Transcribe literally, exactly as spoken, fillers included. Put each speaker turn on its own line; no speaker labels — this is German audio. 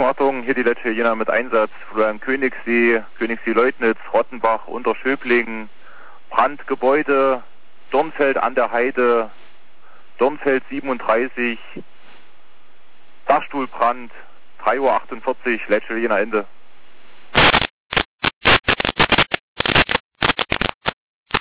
Achtung, hier die letzte Jena mit Einsatz. Florian Königssee, Königssee-Leutnitz, Rottenbach, Unterschöblingen, Brandgebäude, Dornfeld an der Heide, Dornfeld siebenunddreißig, Dachstuhlbrand, drei Uhr achtundvierzig, letzte Jena Ende.